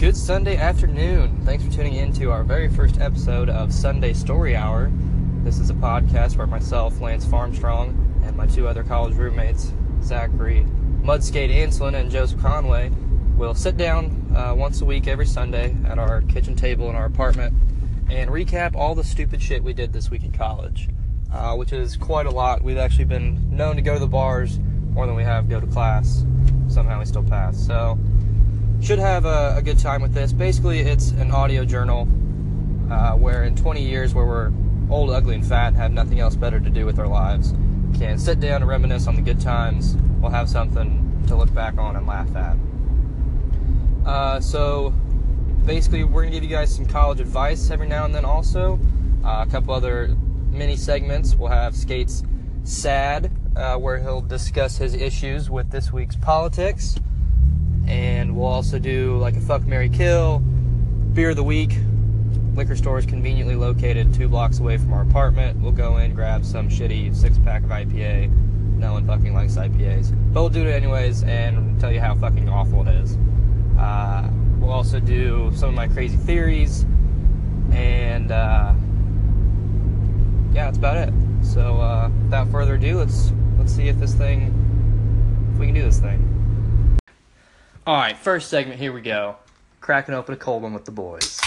Good Sunday afternoon. Thanks for tuning in to our very first episode of Sunday Story Hour. This is a podcast where myself, Lance Farmstrong, and my two other college roommates, Zachary Mudskate Anslin and Joseph Conway, will sit down once a week every Sunday at our kitchen table in our apartment and recap all the stupid shit we did this week in college, which is quite a lot. We've actually been known to go to the bars more than we have go to class. Somehow we still pass. So, should have a good time with this. Basically, it's an audio journal where in 20 years, where we're old, ugly, and fat and have nothing else better to do with our lives, can sit down and reminisce on the good times. We'll have something to look back on and laugh at. So, basically, we're going to give you guys some college advice every now and then also. A couple other mini segments. We'll have Skate's Sad, where he'll discuss his issues with this week's politics. And we'll also do like a Fuck, Marry, Kill, Beer of the Week. Liquor store is conveniently located 2 blocks away from our apartment. We'll go in, grab some shitty 6-pack of IPA. No one fucking likes IPAs. But we'll do it anyways and tell you how fucking awful it is. We'll also do some of my crazy theories. And, yeah, that's about it. So, without further ado, let's see if we can do this thing. Alright, first segment, here we go. Cracking open a cold one with the boys.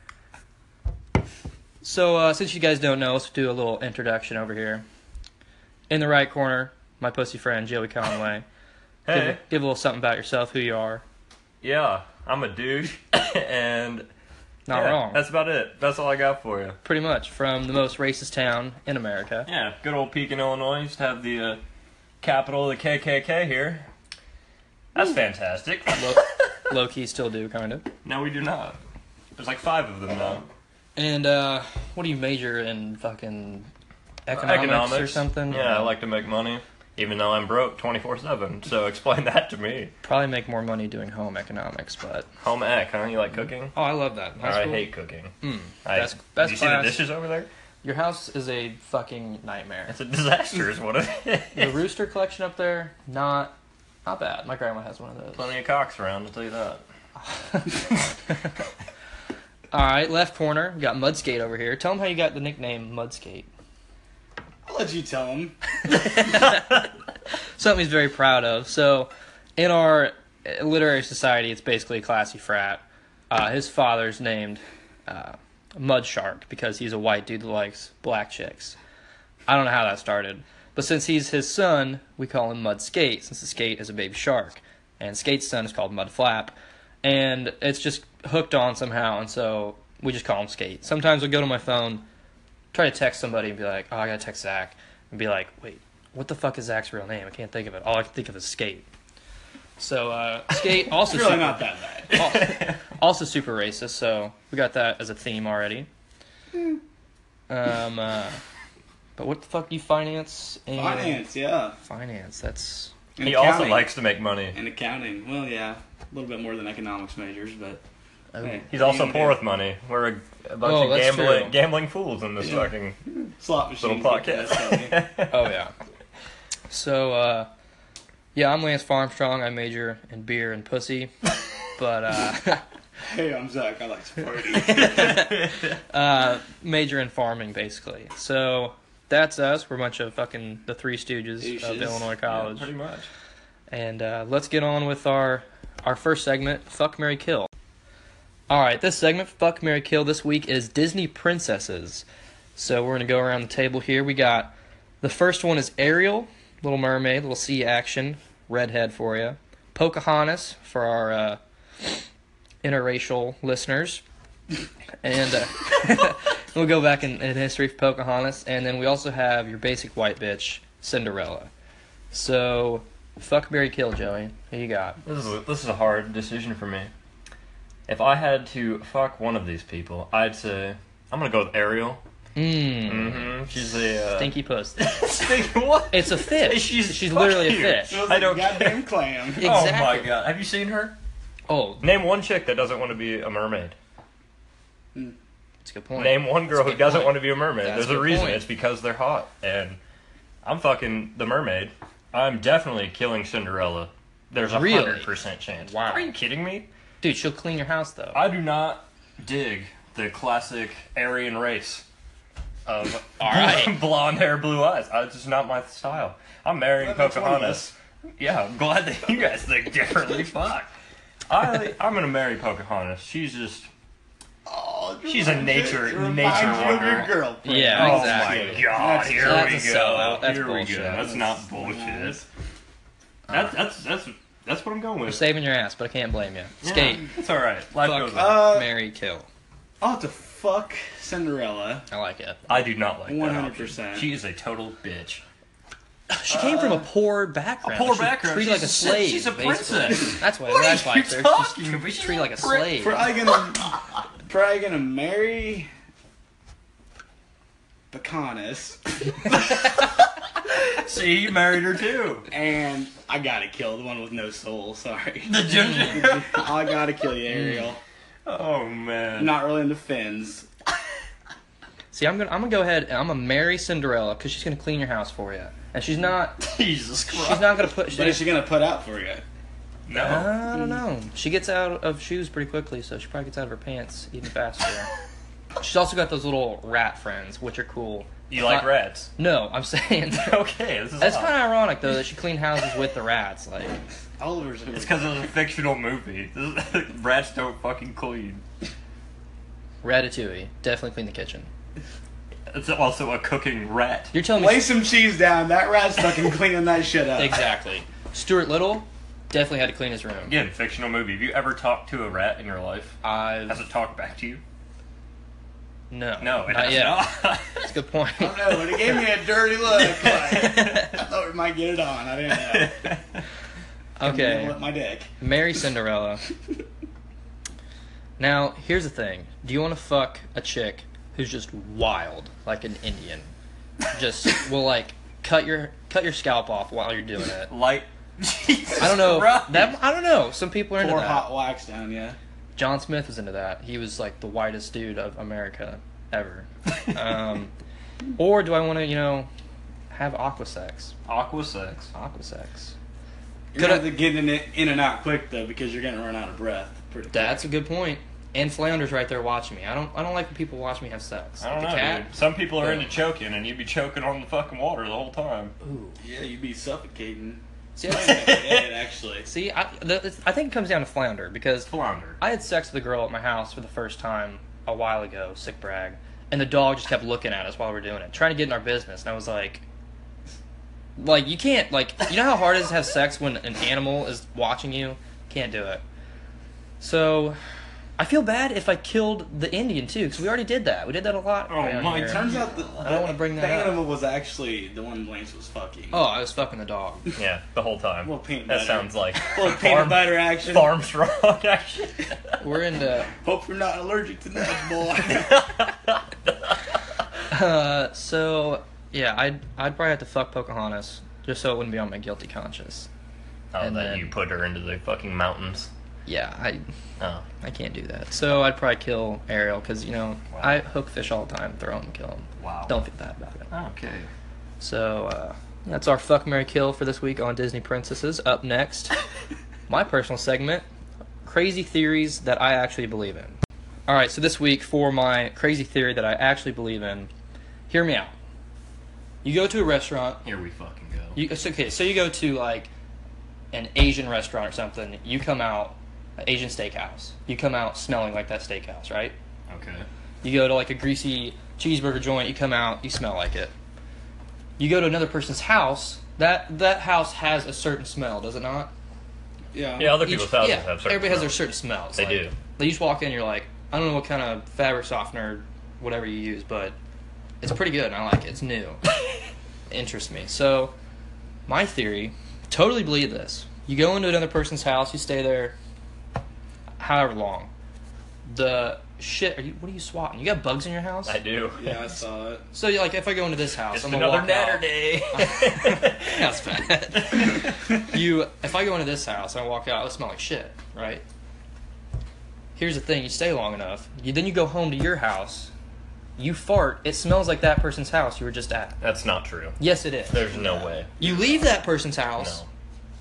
So, since you guys don't know, let's do a little introduction over here. In the right corner, my pussy friend, Joey Conway. Hey. Give a little something about yourself, who you are. Yeah, I'm a douche, and... Not wrong. That's about it. That's all I got for you. Pretty much, from the most racist town in America. Yeah, good old Pekin, Illinois. Used to have the capital of the KKK here. That's fantastic. Low-key still do, kind of. No, we do not. There's like 5 of them now. And, what do you major in, fucking economics or something? Yeah, I like to make money, even though I'm broke 24/7, so explain that to me. Probably make more money doing home economics, but... Home ec, huh? You like cooking? Oh, I love that. I hate cooking. Best you see the class. dishes over there? Your house is a fucking nightmare. It's a disaster is what it is. The rooster collection up there, not bad. My grandma has one of those. Plenty of cocks around, I'll tell you that. Alright, left corner, we got Mudskate over here. Tell him how you got the nickname Mudskate. I'll let you tell him. Something he's very proud of. So, in our literary society, it's basically a classy frat. His father's named Mud Shark because he's a white dude that likes black chicks. I don't know how that started. But since he's his son, we call him Mud Skate, since the skate is a baby shark. And Skate's son is called Mud Flap. And it's just hooked on somehow, and so we just call him Skate. Sometimes I'll go to my phone, try to text somebody and be like, oh, I gotta text Zach. And be like, wait, what the fuck is Zach's real name? I can't think of it. All I can think of is Skate. So, Skate also... It's really not that bad. Also super racist, so we got that as a theme already. But what the fuck do you finance? Finance, yeah. Finance, that's... And He also accounting. likes to make money. And accounting. Well, yeah. A little bit more than economics majors, but... Hey, He's what also are you poor gonna with money. We're a bunch Oh, of that's true. gambling fools in this Yeah. fucking do? Slot machines. little podcast. Oh, yeah. So, yeah, I'm Lance Farmstrong. I major in beer and pussy. But, Hey, I'm Zach. I like to party. major in farming, basically. So, that's us. We're a bunch of fucking the Three Stooges of Douches. Illinois College. Yeah, pretty much. And let's get on with our first segment, Fuck, Marry, Kill. Alright, this segment, Fuck, Marry, Kill, this week is Disney princesses. So we're going to go around the table here. We got, the first one is Ariel, Little Mermaid, little sea action, redhead for you. Pocahontas, for our interracial listeners. And we'll go back in history for Pocahontas. And then we also have your basic white bitch, Cinderella. So... Fuck, marry, kill, Joey. Who you got? This is a hard decision for me. If I had to fuck one of these people, I'd say I'm gonna go with Ariel. She's a Stinky puss. Stinky what? It's a fish. She's literally a fish. Smells I like don't goddamn clam. Exactly. Oh my god! Have you seen her? Oh, Name one chick that doesn't want to be a mermaid. that's a good point. Name one girl That's a who good doesn't point. want to be a mermaid. That's There's a a good reason. point. It's because they're hot, and I'm fucking the mermaid. I'm definitely killing Cinderella. There's a Really? 100% chance. Wow. Are you kidding me? Dude, she'll clean your house, though. I do not dig the classic Aryan race of All right. blonde hair, blue eyes. It's just not my style. I'm marrying That makes one of Pocahontas. Yeah, I'm glad that you guys think differently. Fuck. I'm gonna marry Pocahontas. She's just... Oh, She's a nature Reminds you of your wonder. girlfriend. Yeah, Oh exactly. my god, That's- here that's we a go. sellout. That's Here we bullshit. go. That's not bullshit. That's what I'm going You're with. saving your ass, but I can't blame you. Yeah, Skate, it's alright. Life Fuck. goes on. marry, kill. I'll have to fuck Cinderella. I like it. I do not like that 100%. option. She is a total bitch. She came from a poor background. poor She background. treated like a She's a- slave. she's a basically. princess. That's why What that's are why you she's talking about? She's treated like a a slave. Probably gonna marry Pocahontas, See, you married her too. and I gotta kill the one with no soul. Sorry, The ginger. I gotta kill you, Ariel. Oh man. I'm not really into fins. See, I'm gonna go ahead and I'm gonna marry Cinderella because she's gonna clean your house for you, and she's not Jesus Christ. she's not gonna put. But is she gonna put out for you? No. I don't know. She gets out of shoes pretty quickly, so she probably gets out of her pants even faster. She's also got those little rat friends, which are cool. You like rats? No, I'm saying Okay, this is that's odd. kind of ironic though that she cleaned houses with the rats. Like, Oliver's. It's because it was a fictional movie. Rats don't fucking clean. Ratatouille definitely clean the kitchen. It's also a cooking rat. You're telling Lay me some cheese down. That rat's fucking cleaning that shit up. exactly? Stuart Little definitely had to clean his room. Again, fictional movie. Have you ever talked to a rat in your life? Has I've it talked back to you? no, No, it not has yet. not. That's a good point. I don't know, but it gave me a dirty look. Like, I thought we might get it on. I didn't know. Okay, With my dick. marry Cinderella. Now, here's the thing. Do you want to fuck a chick who's just wild, like an Indian? Just will like cut your scalp off while you're doing it. Like, Jesus I don't know. Christ. I don't know. Some people are into Pour that. hot wax down, yeah. John Smith was into that. He was like the whitest dude of America ever. Or do I want to, have aqua sex? Aqua sex. Aqua sex. You're gonna have to get in and out quick though, because you're gonna run out of breath pretty quick. That's a good point. And Flounder's right there watching me. I don't like when people watch me have sex. I don't Like know, the cat. dude. Some people are Yeah. into choking, and you'd be choking on the fucking water the whole time. Ooh. Yeah, you'd be suffocating. See, Dead, actually. see, I think it comes down to Flounder because Flounder. I had sex with a girl at my house for the first time a while ago, sick brag, and the dog just kept looking at us while we were doing it, trying to get in our business, and I was like, you can't, you know how hard it is to have sex when an animal is watching you? Can't do it. So, I feel bad if I killed the Indian, too, because we already did that. We did that a lot. Oh, around my here. Turns out I don't wanna bring that the up. animal was actually the one Lance was fucking. Oh, I was fucking the dog. Yeah, the whole time. Well, peanut that butter. sounds like Little peanut butter action. farm strong action. We're into... Hope you're not allergic to nuts, boy. So, yeah, I'd probably have to fuck Pocahontas, just so it wouldn't be on my guilty conscience. Oh, And that then- you put her into the fucking mountains. Yeah, Oh. I can't do that. So I'd probably kill Ariel because I hook fish all the time, throw them, kill them. Wow. Don't feel bad about it. Okay. So that's our fuck, marry, kill for this week on Disney Princesses. Up next, my personal segment, crazy theories that I actually believe in. All right, so this week for my crazy theory that I actually believe in, hear me out. You go to a restaurant. Here we fucking go. So you go to an Asian restaurant or something. You come out. Asian steakhouse. You come out smelling like that steakhouse, right? Okay. You go to a greasy cheeseburger joint, you come out, you smell like it. You go to another person's house, that house has a certain smell, does it not? Yeah. Yeah, other people's houses have certain everybody has their smells. certain smells. They do. You just walk in, you're like, I don't know what kind of fabric softener, whatever you use, but it's pretty good and I like it. It's new. Interests me. So, my theory, totally believe this. You go into another person's house, you stay there however long. The shit, what are you swatting? You got bugs in your house? I do. Yeah, I saw it. So, if I go into this house, It's I'm gonna another walk natter out. day. That's bad. If I go into this house and I walk out, it'll smell like shit, right? Here's the thing: you stay long enough, then you go home to your house, you fart, it smells like that person's house you were just at. That's not true. Yes, it is. There's no way. You leave that person's house, No.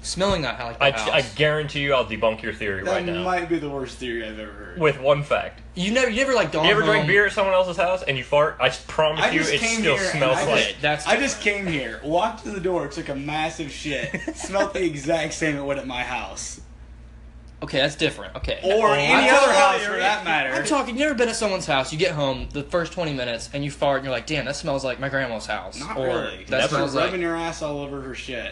smelling that like I the house. I guarantee you I'll debunk your theory That right now. might be the worst theory I've ever heard. With one fact. You never like gone You ever home. drink beer at someone else's house and you fart? I promise I you just it came still here and smells I like... just- I just came here, walked in the door, took a massive shit, smelled the exact same it would at my house. Okay, that's different. Okay. Or any I'm other talking- house for that matter. I'm talking, you never been at someone's house, you get home, the first 20 minutes, and you fart, and you're like, damn, that smells like my grandma's house. Not or really. that Never smells rubbing like... your ass all over her shit.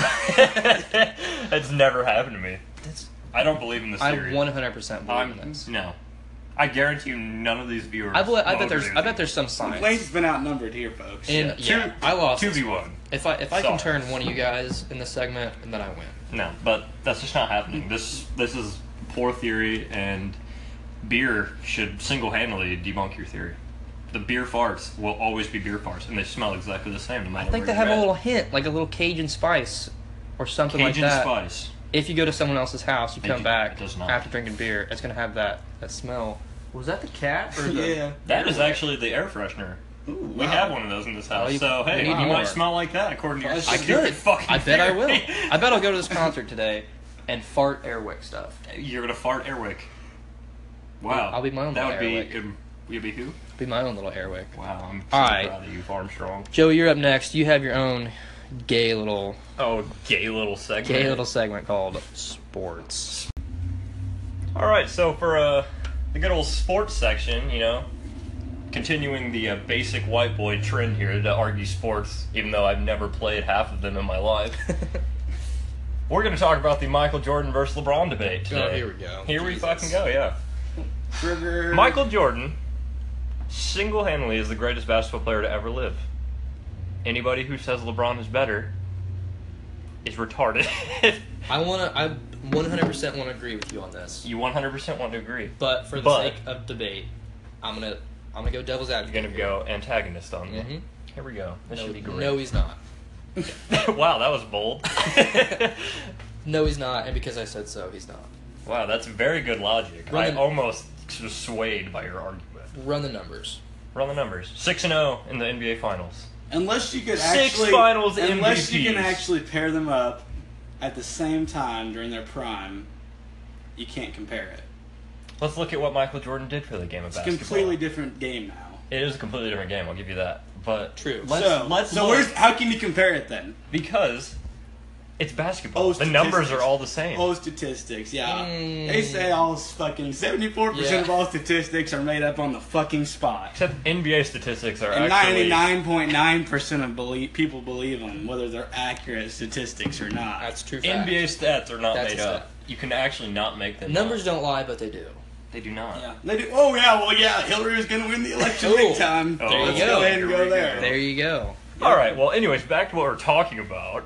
It's never happened to me. I don't believe in this I theory. 100% believe in this. No. I guarantee you none of these viewers... I will bet agree with there's you. some science. Lane's been outnumbered here, folks. And Two- yeah, I lost. 2v1. If I can Sorry. turn one of you guys in this segment, and then I win. No, but that's just not happening. This is poor theory, and beer should single-handedly debunk your theory. The beer farts will always be beer farts, and they smell exactly the same no matter I think they where have you're a at. little hint, like a little Cajun spice, or something Cajun like that. spice. If you go to someone else's house, you come back it does not. after drinking beer, it's gonna have that smell. Was that the cat or the? Yeah. That is actually the air freshener. Ooh, We wow. have one of those in this house, you- so we hey, need you more. might smell like that according to your I stupid could. fucking I bet I will. theory. I bet I'll go to this concert today and fart Airwick stuff. You're gonna fart Airwick. Wow. I'll be my own That would little be. Airwick. You'd be who? Be my own little Airwick. Wow, I'm so All right. proud of you, Armstrong. Joey, you're up next. You have your own gay little Gay little segment. segment called sports. All right, so for the good old sports section, continuing the basic white boy trend here to argue sports, even though I've never played half of them in my life. We're going to talk about the Michael Jordan versus LeBron debate today. Oh, here we go. Here we Jesus. fucking go, yeah. Trigger. Michael Jordan single-handedly is the greatest basketball player to ever live. Anybody who says LeBron is better is retarded. I 100% want to agree with you on this. You 100% want to agree. But for the sake of debate, I'm gonna go devil's You're advocate. going to go antagonist on me. Mhm. Here we go. This should be great. No, he's not. Wow, that was bold. No, he's not, and because I said so, he's not. Wow, that's very good logic. Run I the- almost was swayed by your argument. Run the numbers. Run the numbers. 6-0 in the NBA Finals. Unless you could 6 actually, finals unless you can MVPs. actually pair them up at the same time during their prime, you can't compare it. Let's look at what Michael Jordan did for the game of It's a basketball. completely different game now. It is a completely different game. I'll give you that. But True. Let's so look, how can you compare it then? because it's basketball. Oh, the numbers statistics. are all the same. Oh, statistics, yeah. Mm. They say all fucking 74% Yeah. of all statistics are made up on the fucking spot. Except NBA statistics are And actually 99.9% of people believe them, whether they're accurate statistics or not. That's true. Fact. NBA stats are not That's made a up. stat. You can actually not make them Numbers up. don't lie, but they do. They do not. Yeah. They do. Oh yeah, well yeah, Hillary was gonna win the election Ooh. big time. Oh, There you Let's go. go ahead and Here go we there. go. There you go. All right. Well, anyways, back to what we're talking about.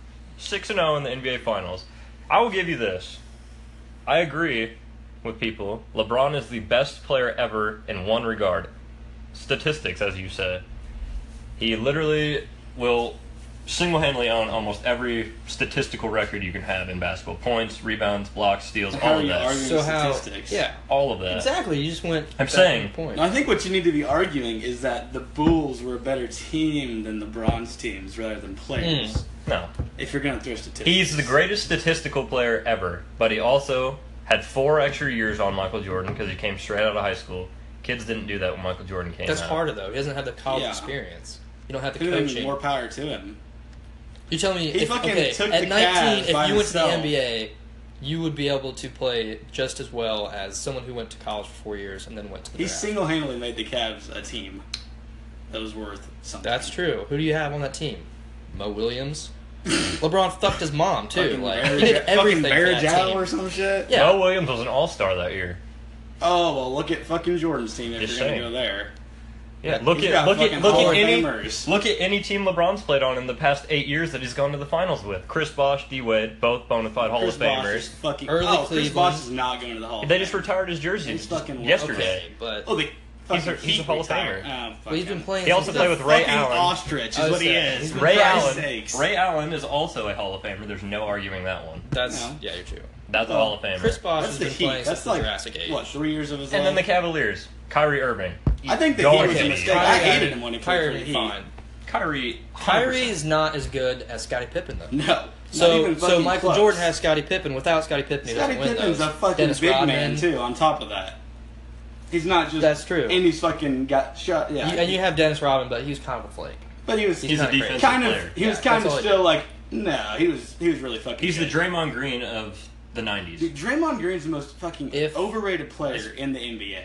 6-0 in the NBA Finals. I will give you this. I agree with people. LeBron is the best player ever in one regard. Statistics, as you said. He literally will single-handedly own almost every statistical record you can have in basketball. Points, rebounds, blocks, steals, How all are of you that. arguing So how? statistics? Yeah. All of that. Exactly. You just went. I'm back saying- to the point. No, I think what you need to be arguing is that the Bulls were a better team than the Bronze teams rather than players. No. If you're gonna throw statistics, He's the greatest statistical player ever, but he also had 4 extra years on Michael Jordan because he came straight out of high school. Kids didn't do that when Michael Jordan came That's out. harder though. He doesn't have the college Yeah. experience. You don't have the Could've been coaching. more power to him. You tell me, He if, fucking okay, took at the 19, Cavs if by you went to the himself. NBA, you would be able to play just as well as someone who went to college for 4 years and then went to the He draft. single-handedly made the Cavs a team that was worth something. That's true. Who do you have on that team? Mo Williams. LeBron fucked his mom too. Fucking Like Barry he did Ja- everything fucking for Barry that Jow team. or some shit. Yeah. Mo Williams was an all-star that year. Oh well, look at fucking Jordan's team if Just you're gonna saying. go there. Yeah, look He's at got look fucking at look Hall at of any Famers. look at any team LeBron's played on in the past 8 years that he's gone to the finals with. Chris Bosh, D Wade, both bona fide Hall Chris of Bosh Famers. is fucking. Early Chris Cleveland. Bosh is not going to the Hall. of They just Fame. retired his jersey He's fucking yesterday. Okay, but Oh, they fucking He's a Hall of retired. Famer. Oh, well, he's fuck been him. playing. He also since played the- with Ray Fucking Allen. ostrich is I was what he saying, is. he's For been- Ray Christ's Allen. sakes. Ray Allen is also a Hall of Famer. There's no arguing that one. That's No. yeah, you're true. That's a Well, Hall of Famer. Chris Bosh That's has the been Heat. playing That's since the like Jurassic Age. what 3 years of his and life. then the Cavaliers. Kyrie Irving. I think the Go Heat was a ahead. mistake. I hated him when he played for Kyrie the Heat. fine. Kyrie. 100%. Kyrie is not as good as Scottie Pippen though. No, So fucking Michael close. Jordan has Scottie Pippen. Without Scottie Pippen, he Scottie doesn't win Pippen's those. a fucking Dennis big Rodman. man too. On top of that, he's not just. That's true. And he's fucking got shot. Yeah, And you have Dennis Rodman, but he was kind of a flake. but he was. He's a kinda defensive kind of. player. He was Yeah, kind that's of all still like. No, he was really fucking. He's the good. Draymond Green of the 90s. Dude, Draymond Green's the most fucking If- overrated player in the NBA.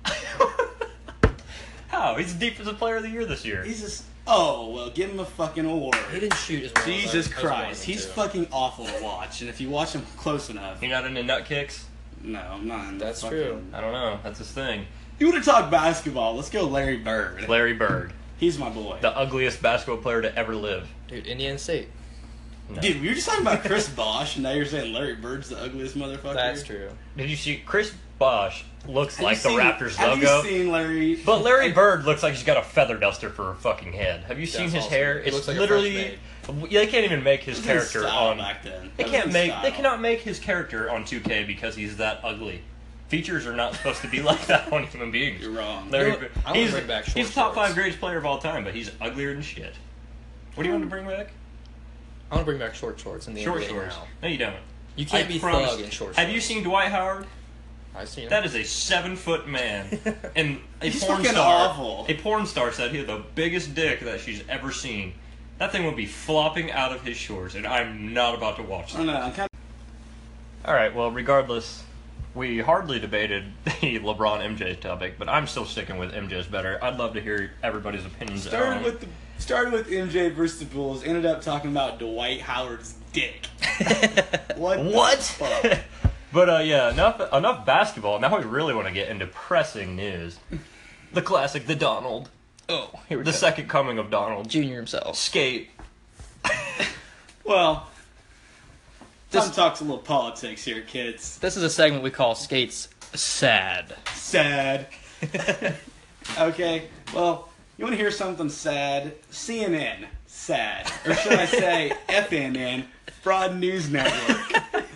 How? He's defensive player of the year this year. He's just. Oh well, give him a fucking award. He didn't shoot as well. as Jesus I was Christ, wanting he's to. fucking awful to watch. And if you watch him close enough, You're not into nut kicks? no, I'm not. In That's fucking- true. I don't know. That's his thing. You want to talk basketball? Let's go, Larry Bird. Larry Bird, He's my boy. the ugliest basketball player to ever live. Dude, Indiana State. No. Dude, we were just talking about Chris Bosh, and now you're saying Larry Bird's the ugliest motherfucker. That's true. Did you see Chris Bosh looks Have like you the seen- Raptors have logo? you seen Larry? But Larry Bird looks like he's got a feather duster for a fucking head. Have you seen That's his awesome. hair? He It's looks like a literally they can't even make his It was in character style on. back then. They It was can't in make. style. They cannot make his character on 2K because he's that ugly. Features are not supposed to be like that on human beings. You're wrong. Larry, You know what? I wanna he's bring back short he's top shorts. 5 greatest player of all time, but he's uglier than shit. What do you want to bring back? I want to bring back short shorts in the Short NBA shorts. now. No, you don't. You can't I be promise. thug in short shorts. Have you seen Dwight Howard? I've seen him. That is a 7-foot man, and a He's porn fucking star. awful. A porn star said he had the biggest dick that she's ever seen. That thing would be flopping out of his shorts, and I'm not about to watch I don't that. know. I'm kind All right. Well, regardless, we hardly debated the LeBron MJ topic, but I'm still sticking with MJ's better. I'd love to hear everybody's opinions. started on- with MJ versus the Bulls. Ended up talking about Dwight Howard's dick. What? the What? fuck? But yeah, enough basketball. Now we really want to get into pressing news. The classic, the Donald, Oh, here we the go. second coming of Donald. Junior himself. Skate. Well, This- time talks a little politics here, kids. This is a segment we call Skates Sad. Sad. Okay, well, you want to hear something sad? CNN, sad. Or should I say FNN, Fraud News Network.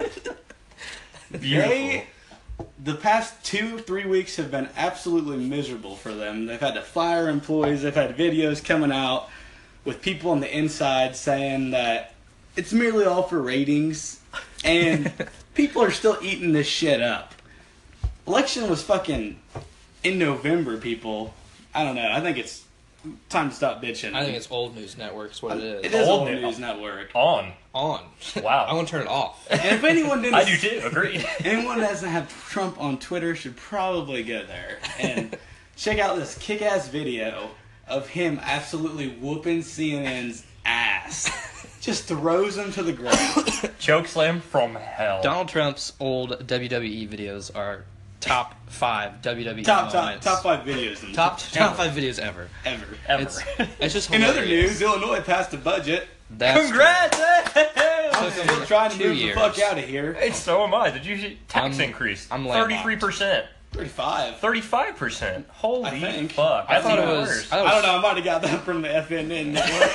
Beautiful. The past 2-3 weeks have been absolutely miserable for them. They've had to fire employees. They've had videos coming out with people on the inside saying that it's merely all for ratings. And people are still eating this shit up. Election was fucking in November, people. I don't know. I think it's time to stop bitching. I think it's Old News Network is what it is. It is Old Old News. News Network. On. On. Wow. I want to turn it off. And if anyone didn't I do too. Agreed. Anyone that doesn't have Trump on Twitter should probably go there and check out this kick-ass video of him absolutely whooping CNN's ass. Just throws him to the ground. Choke slam from hell. Donald Trump's old WWE videos are top 5 WWE top moments. 5 videos. in- Top ever. 5 videos ever. Ever. Ever. It's just In other hilarious. news, Illinois passed a budget. That's Congrats! I'm Took still him trying to 2 move years. the fuck out of here. Hey, so am I. Did you see tax I'm- increase? I'm landlocked. 33%. 35. 35%. Holy I think. fuck. I thought it even was. worse. I I thought don't know. I might have got that from the FNN network.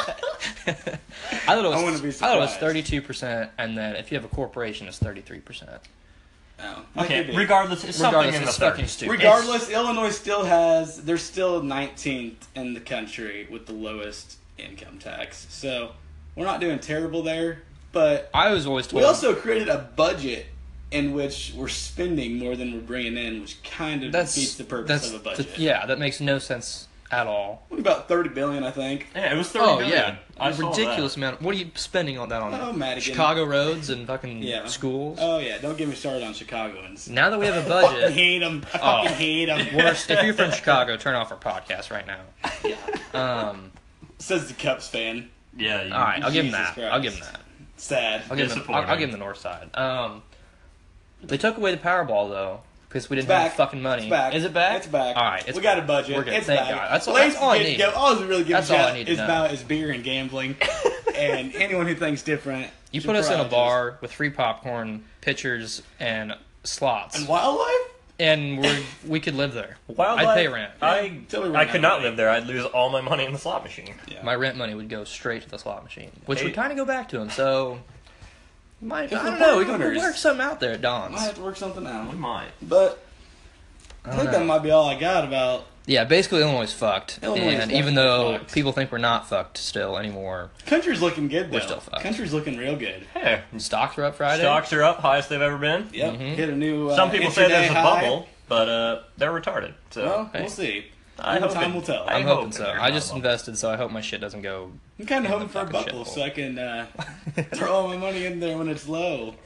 I thought it was. I wouldn't be I thought it was surprised. 32%, and then if you have a corporation, it's 33%. Oh, Okay, could be. regardless, it's something Regardless, in the it's fucking 30s. stupid. Regardless, Illinois still has, they're still 19th in the country with the lowest income tax. So, we're not doing terrible there, but I was always told. we also created a budget in which we're spending more than we're bringing in, which kind of defeats the purpose of a budget. Yeah, that makes no sense at all. What about $30 billion, I think? Yeah, it was 30 Oh billion. yeah, I a saw ridiculous amount. What are you spending on that on? Oh, Madigan. Chicago roads and fucking Yeah. schools. Oh, yeah, don't get me started on Chicagoans. Now that we have a I fucking budget, hate them. I Oh. fucking hate them. worst. If you're from Chicago, turn off our podcast right now. Says the Cubs fan. that. Yeah, you, All right, I'll give him Jesus that. Christ. I'll give him that. Sad. I'll give him. Disappointing. I'll give him the north side. They took away the Powerball though because we didn't It's back. have fucking money. It's back. Is it back? It's back. All right, it's we got a back. budget. We're good. It's Thank back. God. That's all. Ladies That's all I and need. gentlemen, all I really give That's a all I shit need to is know. about is beer and gambling. And anyone who thinks different, You should put us in a probably bar with free popcorn, pitchers, and slots, just- And wildlife? and we could live there. Wildlife, I'd pay rent. Till we run I out could of not money. live there. I'd lose all my money in the slot machine. Yeah. My rent money would go straight to the slot machine, which Hey. would kind of go back to him. So, I If we're don't know. We could owners. work something out there at Don's. Might have to work something out. We might. But I don't think know. that might be all I got about Yeah, basically Illinois is fucked. Illinois is and even definitely though fucked. people think we're not fucked still anymore, Country's looking good, though. We're still fucked. Country's looking real good. Hey, stocks were up Friday. stocks are up, highest they've ever been. Yep. Hit a new Some people say there's a intraday high. bubble, but they're retarded. So Well, Hey. we'll see. I Only hope time it- will tell. I I'm hope hoping so. there's I not just a bubble. invested, so I hope my shit doesn't go. I'm kind of in hoping the for a fucking bubble shithole. so I can throw all my money in there when it's low.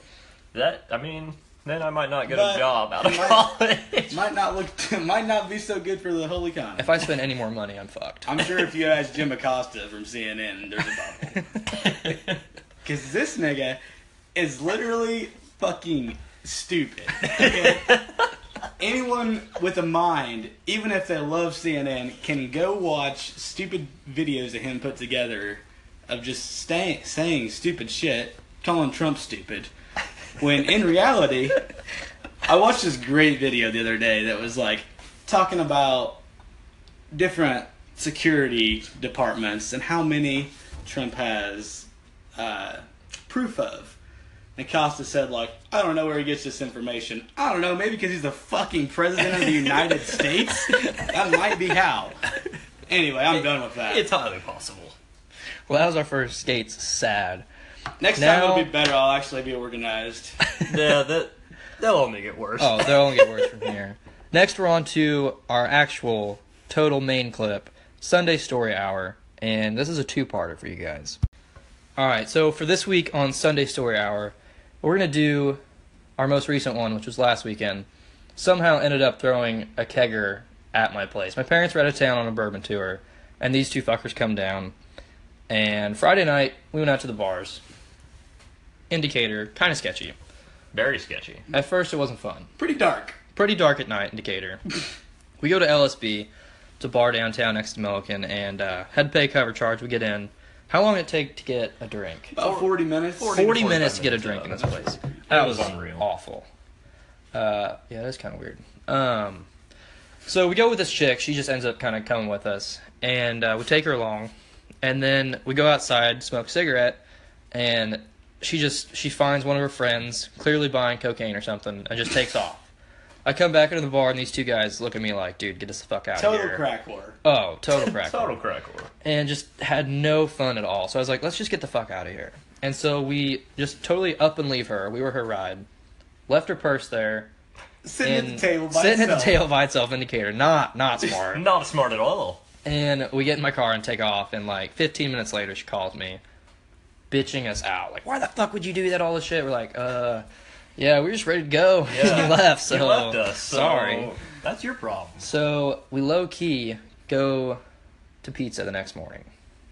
Then I might not get But a job out of it might- college. Might not be so good for the whole economy. If I spend any more money, I'm fucked. I'm sure if you ask Jim Acosta from CNN, there's a bubble. Because this nigga is literally fucking stupid. Okay? Anyone with a mind, even if they love CNN, can go watch stupid videos of him put together of just saying stupid shit, calling Trump stupid. When in reality, I watched this great video the other day that was like talking about different security departments and how many Trump has proof of. And Costa said, like, I don't know where he gets this information. I don't know, maybe because he's the fucking president of the United States? That might be how. Anyway, I'm done with that. It's highly possible. Well, that was our first skates. Sad. Next now- time it'll be better. I'll actually be organized. Yeah, they'll only get worse. Oh, they'll only get worse from here. Next, we're on to our actual total main clip, Sunday Story Hour, and this is a two-parter for you guys. All right, so for this week on Sunday Story Hour, we're going to do our most recent one, which was last weekend. Somehow ended up throwing a kegger at my place. My parents were out of town on a bourbon tour, and these two fuckers come down. And Friday night, we went out to the bars. Indicator, kind of sketchy. Very sketchy. At first, it wasn't fun. Pretty dark. Pretty dark at night, Indicator. We go to LSB. It's a bar downtown next to Milliken, and had to pay cover charge. We get in. How long did it take to get a drink? About 40 minutes. 40 minutes to get a drink in this place. That was unreal. awful. Yeah, that's kind of weird. So we go with this chick. She just ends up kind of coming with us, and we take her along, and then we go outside, smoke a cigarette, and she finds one of her friends clearly buying cocaine or something, and just takes off. I come back into the bar, and these two guys look at me like, dude, get us the fuck out of Total here. crack war. Oh, total crack. Total crack war. And just had no fun at all. So I was like, let's just get the fuck out of here. And so we just totally up and leave her. We were her ride. Left her purse there. Sitting at the and table by sitting at the itself. table by itself, Indicator. Not smart. Not smart at all. And we get in my car and take off. And like 15 minutes later, she calls me, bitching us out. Like, why the fuck would you do that? All this shit. We're like, yeah, we were just ready to go. Yeah. You left. So You left us. So sorry. That's your problem. So we low key go to pizza the next morning.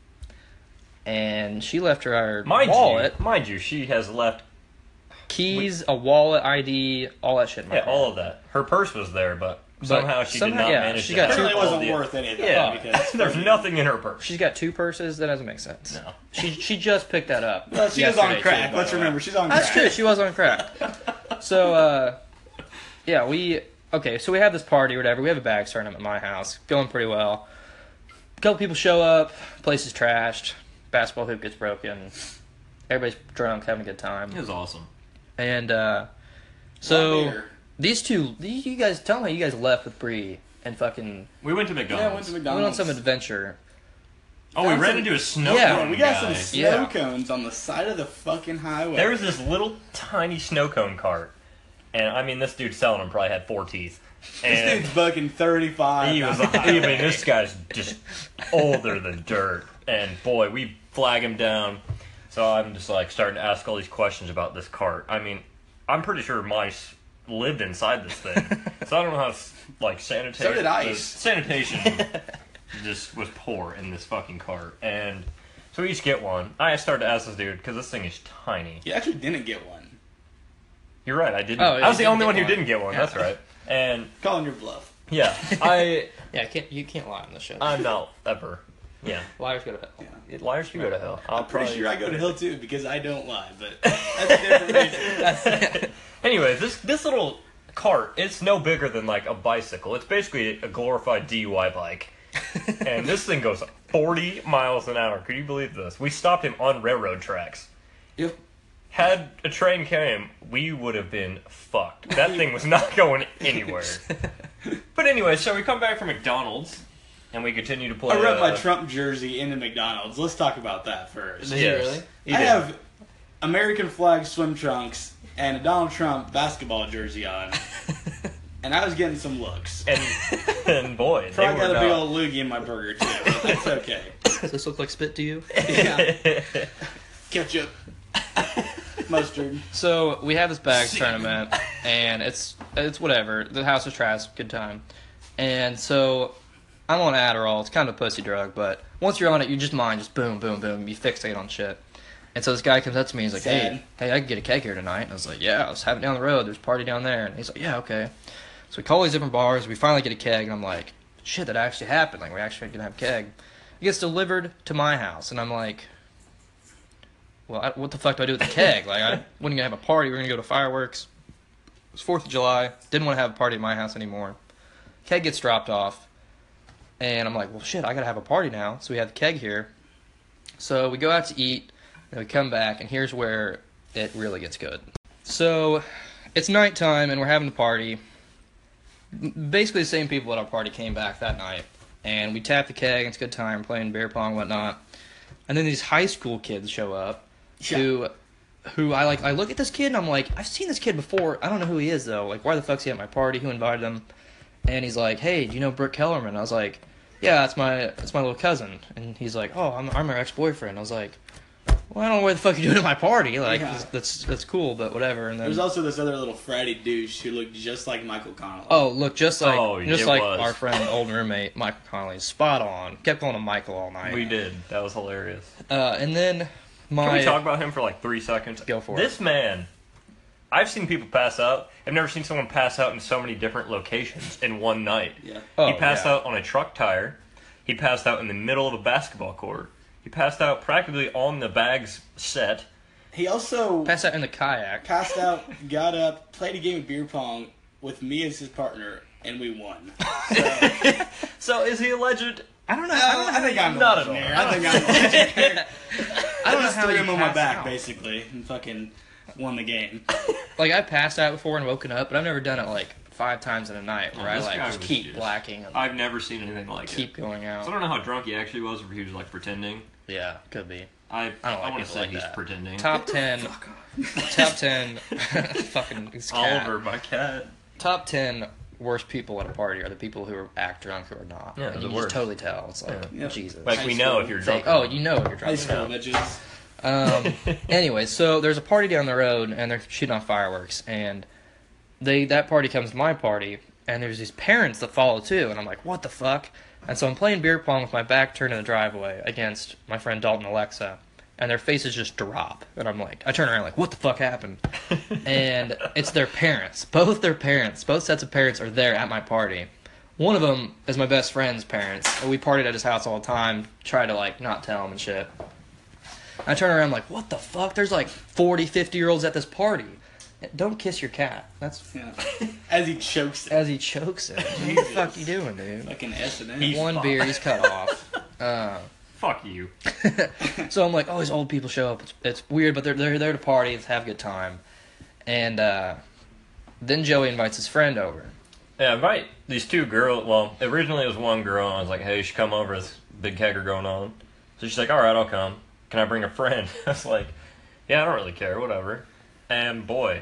And she left her wallet, Mind you, she has left. keys, a wallet, ID, all that shit. In my Yeah, car. all of that. Her purse was there, but somehow she did not yeah, manage she to got have two- Apparently it all wasn't the- worth anything. Yeah, Because there's nothing in her purse. She's got two purses. That doesn't make sense. No. She just picked that up. Well, she was on yesterday, crack. too, by Let's the way. remember, she's on That's crack. true. She was on crack. So, yeah, so we have this party or whatever. We have a bag starting up at my house. Going pretty well. A couple people show up. Place is trashed. Basketball hoop gets broken. Everybody's drunk, having a good time. It was awesome. And, Lot so, beer. these two, you guys, tell me how you guys left with Bree and fucking We went to Yeah, McDonald's. went to went McDonald's. on some adventure. Oh, we Found ran some- into a snow Yeah, cone We got guy. some snow Yeah. cones on the side of the fucking highway. There was this little tiny snow cone cart, and I mean, this dude selling them probably had 4 teeth. This And dude's bucking 35. he was, I mean, this guy's just older than dirt. And boy, we flag him down. So I'm just like starting to ask all these questions about this cart. I mean, I'm pretty sure mice lived inside this thing. So I don't know how, like, sanitation. So did ice. Sanitation just was poor in this fucking cart. And so we each get one. I started to ask this dude, because this thing is tiny. You actually didn't get one. You're right, I didn't. Oh, yeah, I was you the only didn't one get who one. didn't get one. Yeah. That's right. And Calling your bluff. yeah, Yeah, you can't lie on this shit. I'm not ever. Yeah, Liars go to hell. liars can go to hell. I'm pretty sure I go to hell too because I don't lie, but that's a different reason. Anyway, this little cart, it's no bigger than like a bicycle. It's basically a glorified DUI bike. And this thing goes 40 miles an hour. Could you believe this? We stopped him on railroad tracks. Yep. Had a train came, we would have been fucked. That thing was not going anywhere. But anyway, so we come back from McDonald's, and we continue to play. I rep my Trump jersey into McDonald's. Let's talk about that first. Did you really? I have American flag swim trunks and a Donald Trump basketball jersey on. And I was getting some looks. And boy, Probably they got were a big not. old loogie in my burger, too. But that's okay. Does this look like spit to you? Yeah. Ketchup. Mustard. So we have this bags tournament, and it's whatever. The house is trash, good time. And so I'm on Adderall. It's kind of a pussy drug, but once you're on it, you just boom, boom, boom. You fixate on shit. And so this guy comes up to me. He's like, Sad. hey, I can get a keg here tonight. And I was like, yeah, let's have it down the road. There's a party down there. And he's like, yeah, okay. So we call these different bars. We finally get a keg, and I'm like, shit, that actually happened. Like, we're actually gonna have a keg. It gets delivered to my house, and I'm like, well, what the fuck do I do with the keg? Like, I wasn't gonna have a party. We were gonna go to fireworks. It was 4th of July. Didn't want to have a party at my house anymore. Keg gets dropped off, and I'm like, well, shit, I gotta have a party now. So we have the keg here. So we go out to eat, and we come back, and here's where it really gets good. So it's nighttime, and we're having a party. Basically, the same people at our party came back that night, and we tapped the keg. And it's a good time, playing beer pong, whatnot. And then these high school kids show up. Yeah. Who I look at this kid and I'm like, I've seen this kid before. I don't know who he is though. Like, why the fuck's he at my party? Who invited him? And he's like, hey, do you know Brooke Kellerman? I was like, yeah, that's my little cousin. And he's like, oh, I'm her ex-boyfriend. I was like, well, I don't know what the fuck you're doing at my party. Like, Yeah. that's cool, but whatever. And then There's also this other little fratty douche who looked just like Michael Connelly. oh, look, just like was. our friend, old roommate Michael Connolly, spot on. Kept calling him Michael all night. We did. That was hilarious. And then Can we talk about him for like 3 seconds? Go for it. This man, I've seen people pass out. I've never seen someone pass out in so many different locations in one night. Yeah. Oh, He passed yeah. out on a truck tire. He passed out in the middle of a basketball court. He passed out practically on the bags set. He also Passed out in the kayak. passed out, got up, played a game of beer pong with me as his partner, and we won. So, So is he alleged? I don't know. I think I'm Not at all. legendary. I think I'm legendary. I don't know just how threw you him on my pass back, out. basically, and fucking won the game. Like, I've passed out before and woken up, but I've never done it like 5 times in a night where I This like guy just was keep just- blacking and I've never seen anything like keep it. going So I out. don't know how drunk he actually was, or if he was like pretending. Yeah, could be. I I don't like want to people say like he's that. pretending. Top 10. Top 10. Fucking it's cat. Oliver, my cat. Top 10 worst people at a party are the people who act drunk or not. Yeah, and the you worst. just totally tell. It's like, Yeah. Yeah. Jesus. Like High we know school. if you're It's like, drunk. oh, you know if you're High drunk. school Yeah. bitches. Anyway, so there's a party down the road, and they're shooting off fireworks, and that party comes to my party, and there's these parents that follow too, and I'm like, what the fuck? And so I'm playing beer pong with my back turned in the driveway against my friend Dalton and Alexa, and their faces just drop, and I'm like, I turn around like, what the fuck happened? And it's their parents. Both sets of parents are there at my party. One of them is my best friend's parents, and we partied at his house all the time, try to like not tell him and shit. I turn around like, what the fuck? There's like 40, 50-year-olds at this party. Don't kiss your cat. That's Yeah. As he chokes it. as he chokes it. What the fuck you doing, dude? Like an S&M. He's One fine. beer, he's cut off. Fuck you. So I'm like, oh, these old people show up. It's weird, but they're there to party and have a good time. And then Joey invites his friend over. Yeah, invite these 2 girls. Well, originally it was one girl, and I was like, hey, you should come over. This big kegger going on. So she's like, all right, I'll come. Can I bring a friend? I was like, yeah, I don't really care, whatever. And boy,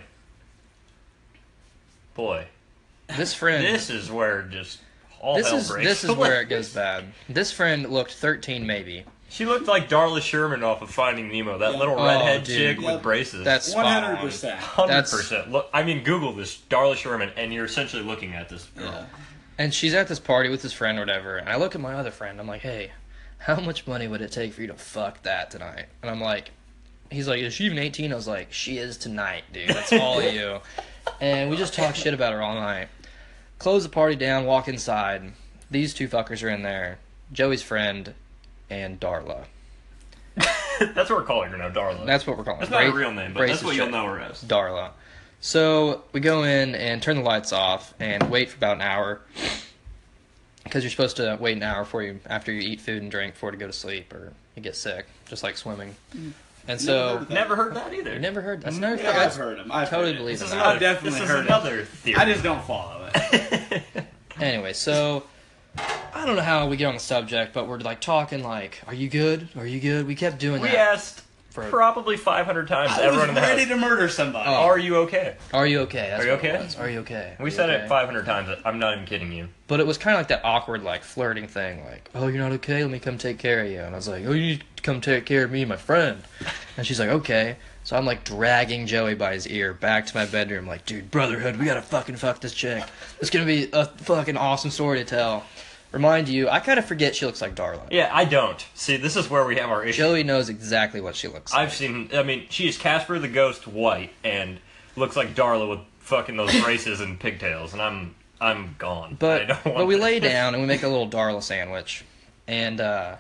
This friend. this is where just all This hell is breaks where it loose. goes bad. This friend looked 13 maybe. She looked like Darla Sherman off of Finding Nemo, that Yeah. little Oh, redhead dude. chick Yep. with braces. That's spot on. 100%. 100%. Look, I mean, Google this, Darla Sherman, and you're essentially looking at this girl. Yeah. And she's at this party with his friend or whatever, and I look at my other friend, I'm like, hey, how much money would it take for you to fuck that tonight? And I'm like, he's like, is she even 18? I was like, she is tonight, dude. That's all you. And we just talk shit about her all night. Close the party down, walk inside. These 2 fuckers are in there. Joey's friend and Darla. That's what we're calling her now, Darla. That's what we're calling her. That's not her Bra- real name, but brace that's the what you'll shit. know her as. Darla. So we go in and turn the lights off and wait for about an hour. Because you're supposed to wait an hour after you eat food and drink before to go to sleep or you get sick, just like swimming. And so, Never heard that either. you never heard that? Never, Yeah, I've that's heard him. I've totally heard it. believe This in is that. I've definitely this is heard it. another theory. I just don't follow it. Anyway, so I don't know how we get on the subject, but we're like talking like, "Are you good? Are you good?" We kept doing We that. asked probably 500 times I everyone was in the ready house, to murder somebody. Oh. are you okay? Are you okay? That's Are you what it okay? was. Are you okay? Are We you said okay? it 500 times. I'm not even kidding you. But it was kind of like that awkward, like, flirting thing. Like, oh, you're not okay? Let me come take care of you. And I was like, oh, you need to come take care of me, my friend. And she's like, okay. So I'm, like, dragging Joey by his ear back to my bedroom. Like, dude, brotherhood, we gotta fucking fuck this chick. It's gonna be a fucking awesome story to tell. Remind you, I kind of forget she looks like Darla. Yeah, I don't. See, this is where we have our issue. Joey knows exactly what she looks like. I've seen. I mean, she is Casper the Ghost white and looks like Darla with fucking those braces and pigtails, and I'm gone. I But don't want but we that. lay down and we make a little Darla sandwich, and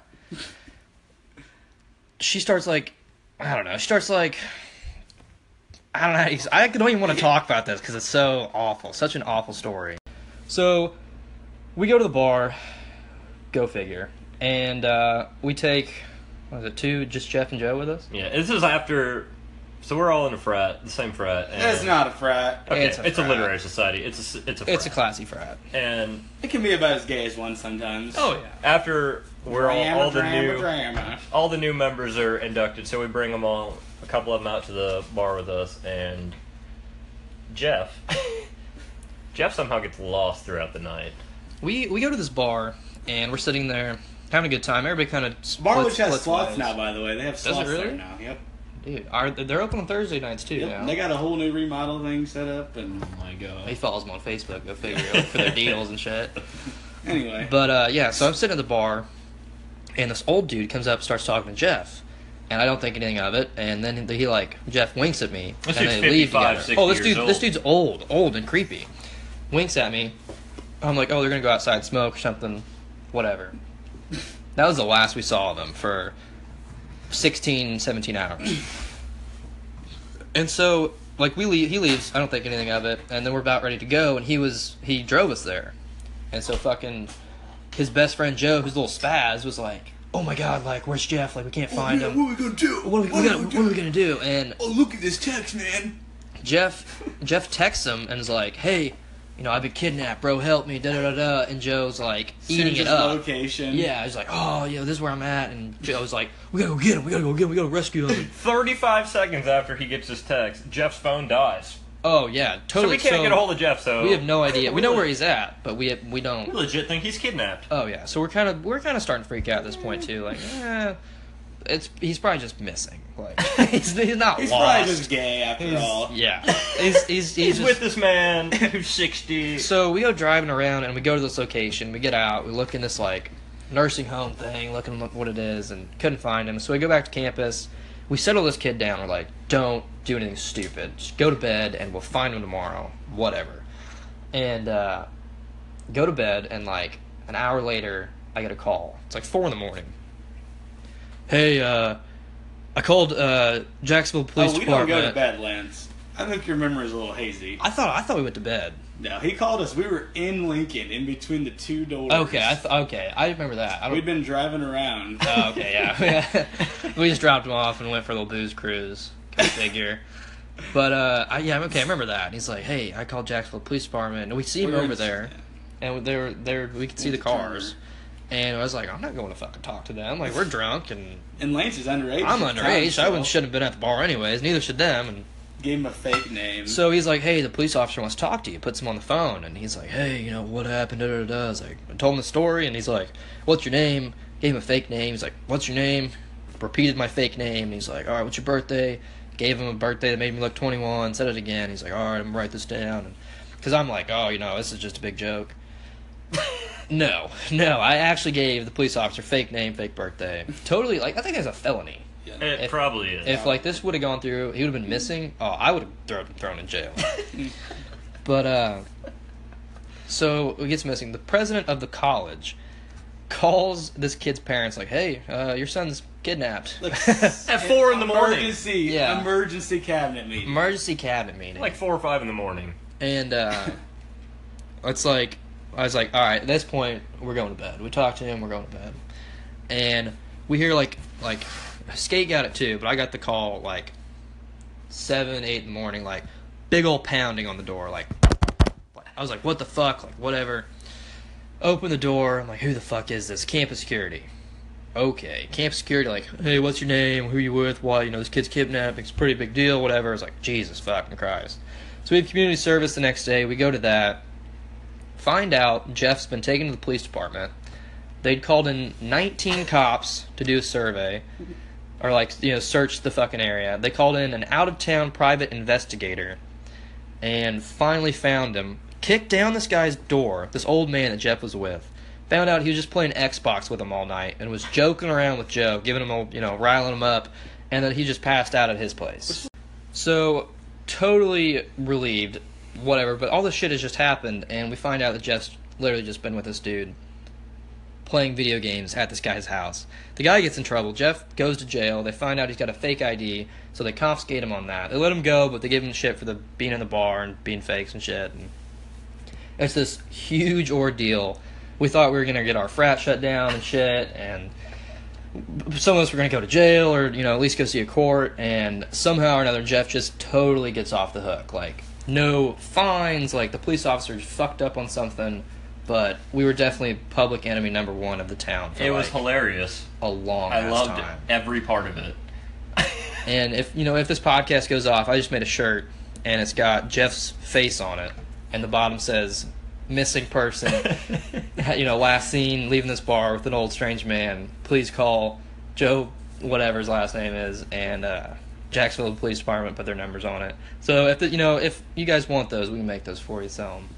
she starts like, I don't know. She starts like, I don't know. I don't even want to talk about this because it's so awful, such an awful story. So we go to the bar, go figure, and we take, what is it, two, just Jeff and Joe with us? Yeah, this is after. So we're all in a frat, the same frat. And, It's not a frat. Okay, It's a it's a frat. literary society. It's a frat. It's a classy frat. And It can be about as gay as one sometimes. Oh yeah. after we're all the new drama. all the new members are inducted, so we bring them all, a couple of them out to the bar with us, and Jeff somehow gets lost throughout the night. We go to this bar and we're sitting there having a good time. Everybody kind of Barwich has slots now, by the way. They have it slots really? there now. Yep. Dude, they're open on Thursday nights too Yep. now. They got a whole new remodel thing set up, and Oh my god. He follows them on Facebook. Go figure. Look for their deals and shit. anyway. But yeah, so I'm sitting at the bar, and this old dude comes up, and starts talking to Jeff, and I don't think anything of it. And then he like Jeff winks at me, This and dude's they leave 55, together. 60 Oh, years this dude's old and creepy. Winks at me. I'm like, oh, they're gonna go outside and smoke or something, whatever. That was the last we saw of them for 16, 17 hours. And so, like, he leaves, I don't think anything of it, and then we're about ready to go, and he drove us there. And so fucking, his best friend Joe, who's a little spaz, was like, oh my god, like, where's Jeff? Like, we can't find him. What are we gonna do? What are we gonna do? And Oh, look at this text, man. Jeff texts him and is like, hey, you know, I've been kidnapped, bro, help me, da-da-da-da. And Joe's like, eating Sends it his up. location. Yeah, he's like, oh, yeah, this is where I'm at. And Joe's like, we gotta go get him, we gotta rescue him. 35 seconds after he gets his text, Jeff's phone dies. Oh, yeah, So totally. we can't get a hold of Jeff, so... We have no idea. We know where he's at, but we don't. We legit think he's kidnapped. Oh yeah, so we're kind of starting to freak out at this point too. Like, he's probably just missing. Like, he's not He's lost. probably just gay after all. Yeah, he's He's just, with this man who's 60. So we go driving around and we go to this location. We get out. We look in this like nursing home thing, looking at what it is, and couldn't find him. So we go back to campus. We settle this kid down. We're like, don't do anything stupid. Just go to bed and we'll find him tomorrow. Whatever. And go to bed, and like an hour later, I get a call. It's like 4 a.m. Hey, I called Jacksonville Police Oh, we Department. don't go to bed, Lance. I think your memory is a little hazy. I thought we went to bed. No, he called us. We were in Lincoln, in between the two doors. Okay, I remember that. I don't. We'd been driving around. Oh, okay, yeah. We just dropped him off and went for a little booze cruise. Kind of figure. But I remember that. And he's like, "Hey, I called Jacksonville Police Department, and we see him We were over in- there, and they were there. We could see the cars." Turner. And I was like, "I'm not going to fucking talk to them. Like, we're drunk, and And Lance is underage. I'm at the time, underage. I so shouldn't have been at the bar anyways. Neither should them." And Gave him a fake name. so he's like, "Hey, the police officer wants to talk to you." Puts him on the phone, and he's like, "Hey, you know what happened?" Da, da, da, da. I was like, I told him the story, and he's like, "What's your name?" Gave him a fake name. He's like, "What's your name?" Repeated my fake name. And he's like, "All right, what's your birthday?" Gave him a birthday that made me look 21. Said it again. He's like, "All right, I'm gonna write this down." Because I'm like, "Oh, you know, this is just a big joke." No, I actually gave the police officer fake name, fake birthday. Totally, like, I think that's a felony. It If- probably is. If like this would have gone through, he would have been missing. Oh, I would have thrown in jail. But so he gets missing. The president of the college calls this kid's parents like, "Hey, your son's kidnapped." Like, At 4 in the morning. Emergency cabinet meeting. Emergency cabinet meeting. Like 4 or 5 in the morning. And it's like, I was like, all right, at this point, we're going to bed. We talked to him, we're going to bed. And we hear like Skate got it too, but I got the call like 7, 8 in the morning, like big old pounding on the door. Like I was like, what the fuck? Like whatever. Open the door. I'm like, who the fuck is this? Campus security. Okay, campus security, like, hey, what's your name? Who you with? Why? You know, this kid's kidnapped. It's a pretty big deal, whatever. It's like, Jesus fucking Christ. So we have community service the next day. We go to that. Find out Jeff's been taken to the police department. They'd called in 19 cops to do a survey. Or, like, you know, search the fucking area. They called in an out-of-town private investigator. And finally found him. Kicked down this guy's door. This old man that Jeff was with. Found out he was just playing Xbox with him all night and was joking around with Joe, giving him a, you know, riling him up, and that he just passed out at his place. So, totally relieved, whatever, but all this shit has just happened, and we find out that Jeff's literally just been with this dude playing video games at this guy's house. The guy gets in trouble. Jeff goes to jail. They find out he's got a fake ID, so they confiscate him on that. They let him go, but they give him shit for the being in the bar and being fakes and shit. And it's this huge ordeal. We thought we were going to get our frat shut down and shit, and some of us were going to go to jail or, you know, at least go see a court, and somehow or another Jeff just totally gets off the hook. Like, no fines, like the police officers fucked up on something, but we were definitely public enemy number one of the town for It was hilarious. a long I loved time. every part of it. And if this podcast goes off, I just made a shirt, and it's got Jeff's face on it, and the bottom says, missing person, you know, last seen leaving this bar with an old strange man. Please call Joe, whatever his last name is, and Jacksonville Police Department. Put their numbers on it. So if you guys want those, we can make those for you. Sell them.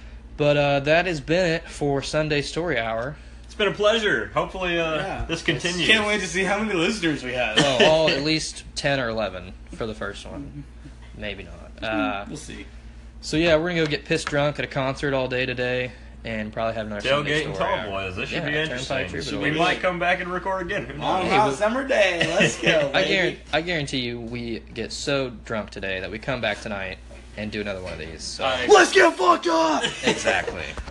But that has been it for Sunday Story Hour. It's been a pleasure. Hopefully, this continues. Can't wait to see how many listeners we have. Well, all at least 10 or 11 for the first one. Maybe not. We'll see. So yeah, we're gonna go get pissed drunk at a concert all day today, and probably have another Sunday Tailgate and Story Tall Hour. Boys. This should Yeah, be Turnpike interesting. Troubadours. We might come back and record again. Who knows? On a Hey, hot but- summer day. Let's go, baby. I guarantee you, we get so drunk today that we come back tonight and do another one of these. So. I- Let's get fucked up! Exactly.